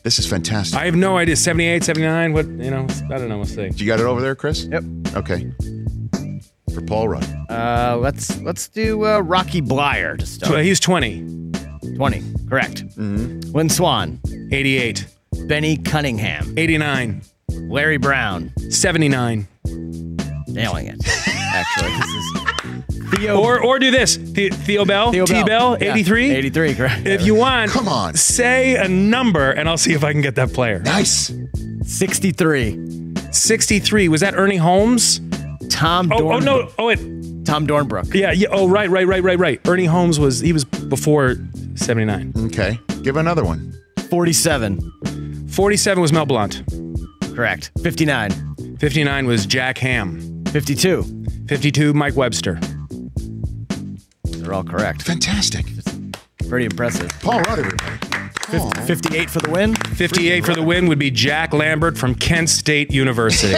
This is fantastic. I have no idea. 78, 79. What, I don't know. We'll see. You got it over there, Chris? Yep. Okay. For Paul Rudd. Let's do Rocky Blyer to start. He's 20. 20. Correct. Mm-hmm. Lynn Swan. 88. Benny Cunningham. 89. Larry Brown. 79. Nailing it. Actually, this is Theo. Or do this. Theo Bell. T-Bell. 83. Yeah, 83, correct. If you want, come on, say a number, and I'll see if I can get that player. Nice. 63. 63. Was that Ernie Holmes? Tom Dornbrook. Oh, no. Oh, wait. Tom Dornbrook. Yeah. Oh, right. Ernie Holmes was before 79. Okay. Give another one. 47. 47 was Mel Blount. Correct. 59. 59 was Jack Ham. 52. 52, Mike Webster. They're all correct. Fantastic. Pretty impressive. Paul Rudd, everybody. 58 for the win. 58 for the win would be Jack Lambert from Kent State University.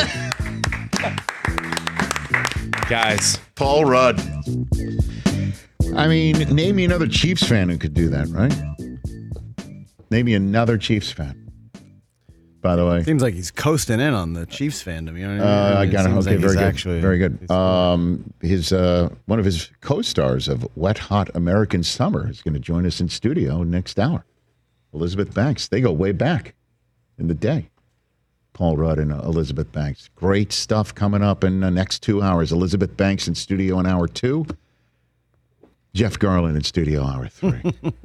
Guys. Paul Rudd. I mean, name me another Chiefs fan who could do that, right? Name me another Chiefs fan. By the way, seems like he's coasting in on the Chiefs fandom. You know what I mean? got it. Okay, very good. Actually, very good. His one of his co-stars of Wet Hot American Summer is going to join us in studio next hour. Elizabeth Banks. They go way back in the day. Paul Rudd and Elizabeth Banks. Great stuff coming up in the next 2 hours. Elizabeth Banks in studio in hour 2. Jeff Garland in studio hour 3.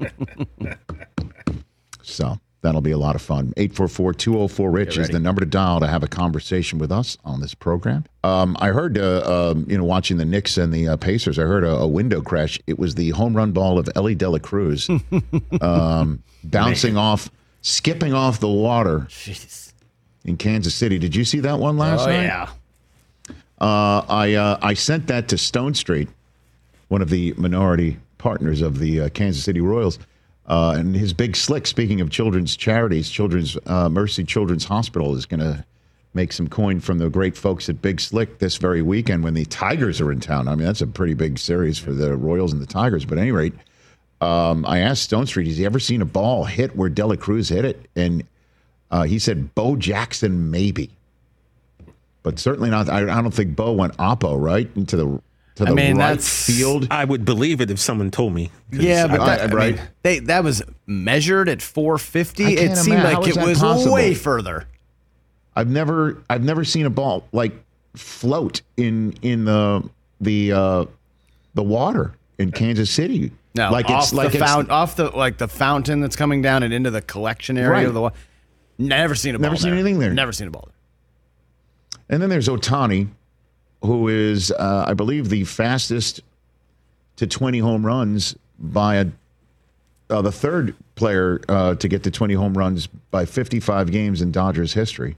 So that'll be a lot of fun. 844-204-RICH is the number to dial to have a conversation with us on this program. I heard, watching the Knicks and the Pacers, I heard a window crash. It was the home run ball of Ellie De La Cruz bouncing off, skipping off the water. Jeez. In Kansas City. Did you see that one last night? Yeah. I sent that to Stone Street, one of the minority partners of the Kansas City Royals, and his Big Slick, speaking of children's charities, Mercy Children's Hospital is going to make some coin from the great folks at Big Slick this very weekend when the Tigers are in town. I mean, that's a pretty big series for the Royals and the Tigers. But at any rate, I asked Stone Street, has he ever seen a ball hit where De La Cruz hit it? And he said Bo Jackson maybe, but certainly not. I don't think Bo went oppo right into the right field. I would believe it if someone told me. Yeah, but that was measured at 450. It seemed like it was way further. I've never seen a ball like float in the water in Kansas City. No, like off the fountain that's coming down and into the collection area of the water. Never seen a ball. Never seen anything there. Never seen a ball there. And then there's Ohtani, who is, I believe, the fastest to 20 home runs by the third player to get to 20 home runs by 55 games in Dodgers history.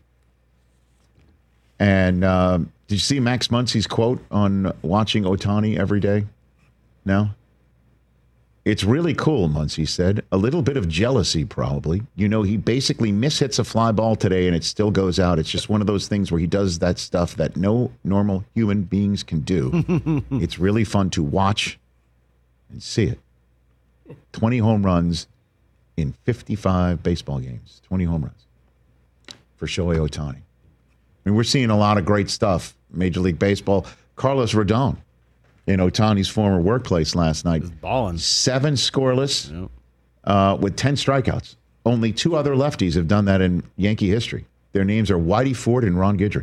And did you see Max Muncy's quote on watching Ohtani every day? No? It's really cool, Muncy said. A little bit of jealousy, probably. You know, he basically mishits a fly ball today and it still goes out. It's just one of those things where he does that stuff that no normal human beings can do. It's really fun to watch and see it. 20 home runs in 55 baseball games. 20 home runs for Shohei Ohtani. I mean, we're seeing a lot of great stuff. Major League Baseball. Carlos Rodon in Ohtani's former workplace last night. 7 scoreless with 10 strikeouts. Only 2 other lefties have done that in Yankee history. Their names are Whitey Ford and Ron Guidry.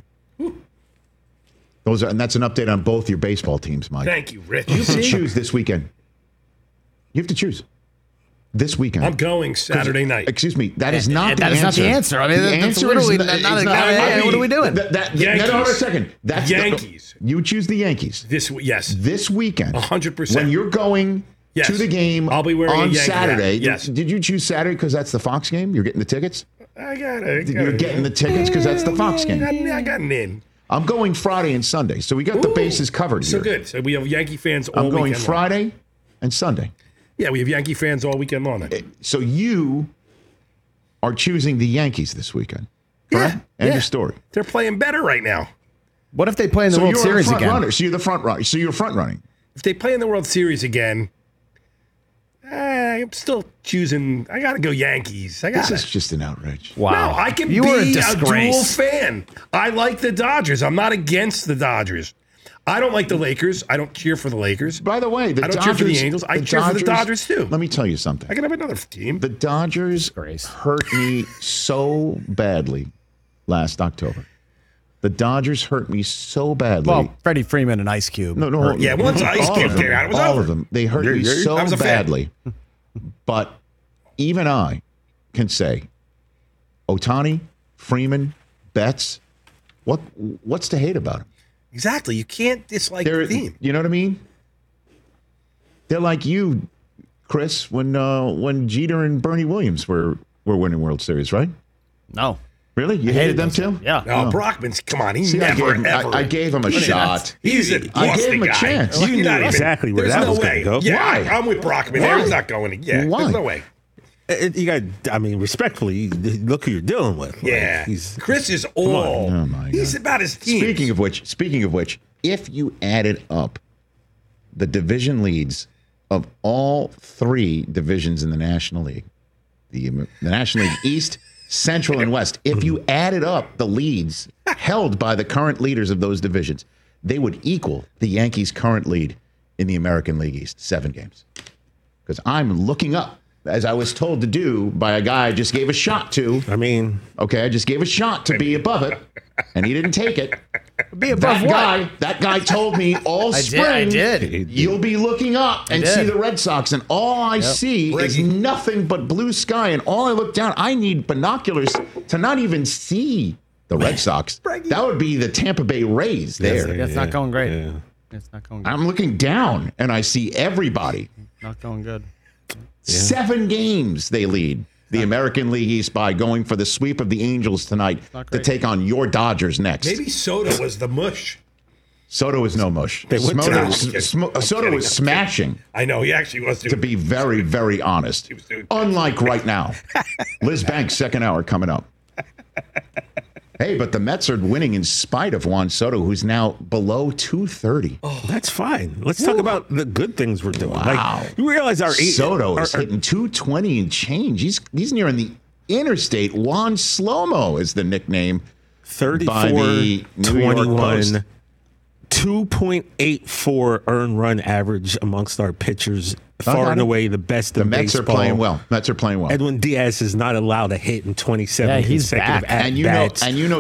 And that's an update on both your baseball teams, Mike. Thank you, Rich. You have to choose this weekend. You have to choose this weekend. I'm going Saturday night. Excuse me. That is not the answer. That is not the answer. I mean, the answer literally not what are we doing? Yankees. Hold on a second. That's Yankees. You choose the Yankees. This weekend. 100%. When you're going to the game I'll be wearing on a Yankee Saturday. hat. Yes. Did you choose Saturday because that's the Fox game? You're getting the tickets? I got it. You're getting the tickets because that's the Fox game. I got an in. I'm going Friday and Sunday, so we got the bases covered here. So good. So we have Yankee fans all I'm going weekend Friday long. and Sunday. Yeah, we have Yankee fans all weekend long. So you are choosing the Yankees this weekend, correct? End of story. They're playing better right now. What if they play in the World Series again? So you're the front runner. So you're front running. If they play in the World Series again, I'm still choosing. I got to go Yankees. This is just an outrage. Wow. No, I can be a dual fan. I like the Dodgers. I'm not against the Dodgers. I don't like the Lakers. I don't cheer for the Lakers. By the way, I don't cheer for the Angels. I cheer for the Dodgers, too. Let me tell you something. I can have another team. The Dodgers hurt me so badly last October. The Dodgers hurt me so badly. Well, Freddie Freeman and Ice Cube. No. Yeah, once Ice Cube came out, it was all over. of them. They hurt me so badly. But even I can say, Ohtani, Freeman, Betts, what's to hate about them? Exactly. You can't dislike the team. You know what I mean? They're like you, Chris, when Jeter and Bernie Williams were winning World Series, right? No. Really? You hated them too? Yeah. No, Brockman's, come on. I gave him a shot. I gave him a chance. You knew exactly where that was going to go. Yeah, why? I'm with Brockman. Why? He's not going to. Yeah, why? There's no way. You got, respectfully, look who you're dealing with. Yeah. Chris is all. Oh my God. He's about his team. Speaking of which, if you added up the division leads of all three divisions in the National League, the National League East, Central, and West, if you added up the leads held by the current leaders of those divisions, they would equal the Yankees' current lead in the American League East, 7 games. Because I'm looking up, as I was told to do by a guy I just gave a shot to. I just gave a shot to be above it, and he didn't take it. Be above That guy told me all spring. I did. You'll be looking up and see the Red Sox, and all I see is nothing but blue sky. And all I look down, I need binoculars to not even see the Red Sox. That would be the Tampa Bay Rays there. That's not going great. Yeah. It's not going good. I'm looking down, and I see everybody. Not going good. 7 games they lead the American League East by going for the sweep of the Angels tonight to take on your Dodgers next. Maybe Soto was the mush. Soto is no mush. Soto was smashing. I know, he actually was. To be very, very honest. Unlike right now. Liz Banks, second hour coming up. Hey, but the Mets are winning in spite of Juan Soto, who's now below 230. Oh, that's fine. Let's talk about the good things we're doing. Wow. Like, you realize Soto is hitting 220 and change. He's nearing the interstate. Juan Slomo is the nickname. 34-21. 2.84 earned run average amongst our pitchers. Far and away the best in baseball. The Mets are playing well. Edwin Diaz is not allowed to hit in 27 consecutive at-bats. And you know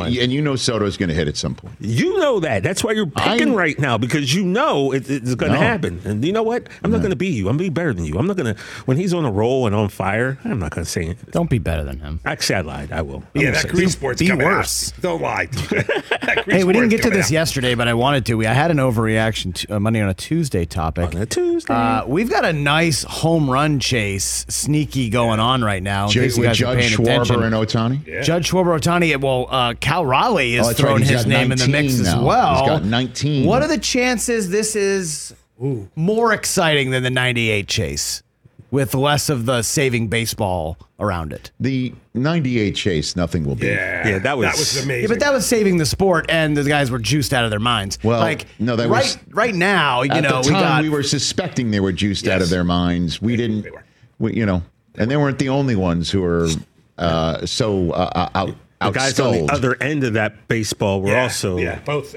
Soto's going to hit at some point. You know that. That's why you're picking right now, because you know it's going to happen. And you know what? I'm not going to be you. I'm going to be better than you. I'm not going to, when he's on a roll and on fire, I'm not going to say anything. Don't be better than him. Actually, I lied. I will. That Green Sport's coming worse. Don't lie. Hey, we didn't get to this yesterday, but I wanted to. I had an overreaction to Monday on a Tuesday topic. On a Tuesday. We've got a nice home run chase sneaky going on right now. With Judge Schwarber and Ohtani? Yeah. Judge Schwarber, Ohtani. Well, Cal Raleigh has thrown his name in the mix as well. He's got 19. What are the chances this is more exciting than the 98 chase with less of the saving baseball around it? The 98 chase, nothing will be. Yeah, that was amazing. Yeah, but that was saving the sport, and the guys were juiced out of their minds. Well, right now, we were suspecting they were juiced out of their minds. We didn't, and they weren't the only ones who were out. The guys on the other end of that baseball were also both.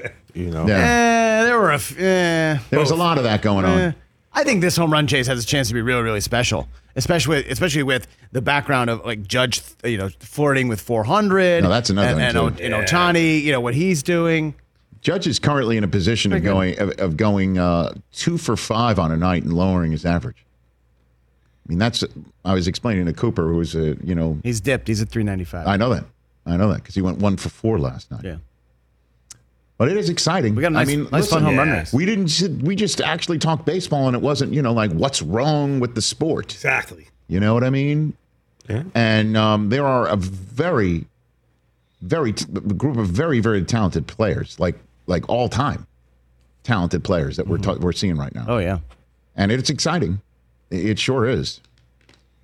There were there was a lot of that going on. I think this home run chase has a chance to be really, really special, especially with the background of like Judge, flirting with 400. No, that's another and Ohtani, what he's doing. Judge is currently in a position of going 2 for 5 on a night and lowering his average. I mean, I was explaining to Cooper, who was he's dipped. He's at 395. I know that because he went 1 for 4 last night. Yeah. But it is exciting. We got a nice fun home run race. We just actually talked baseball, and it wasn't, like what's wrong with the sport. Exactly. You know what I mean? Yeah. And there are a very, very group of very, very talented players, like all time talented players that we're seeing right now. Oh yeah. And it's exciting. It sure is.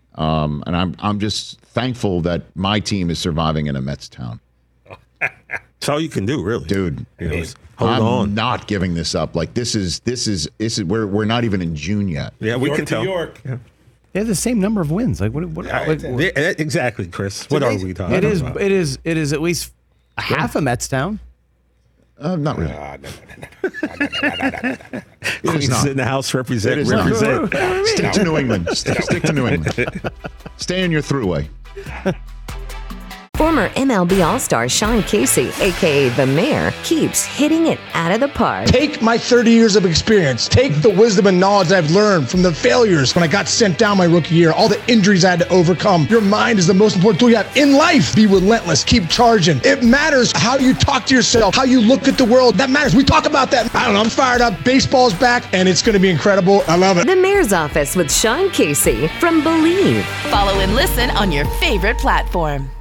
And I'm just thankful that my team is surviving in a Mets town. It's all you can do, really, dude. Hold I'm on. not giving this up. Like this is we're not even in June yet. Yeah, we can tell. York. Yeah. They have the same number of wins. Like what exactly, Chris. What are we talking about? It is at least a half a Mets town. Not really. Queens in the house represent. Stick to New England. Stick to New England. Stay in your throughway. Former MLB All-Star Sean Casey, a.k.a. The Mayor, keeps hitting it out of the park. Take my 30 years of experience. Take the wisdom and knowledge I've learned from the failures when I got sent down my rookie year, all the injuries I had to overcome. Your mind is the most important tool you have in life. Be relentless. Keep charging. It matters how you talk to yourself, how you look at the world. That matters. We talk about that. I don't know. I'm fired up. Baseball's back, and it's going to be incredible. I love it. The Mayor's Office with Sean Casey from Believe. Follow and listen on your favorite platform.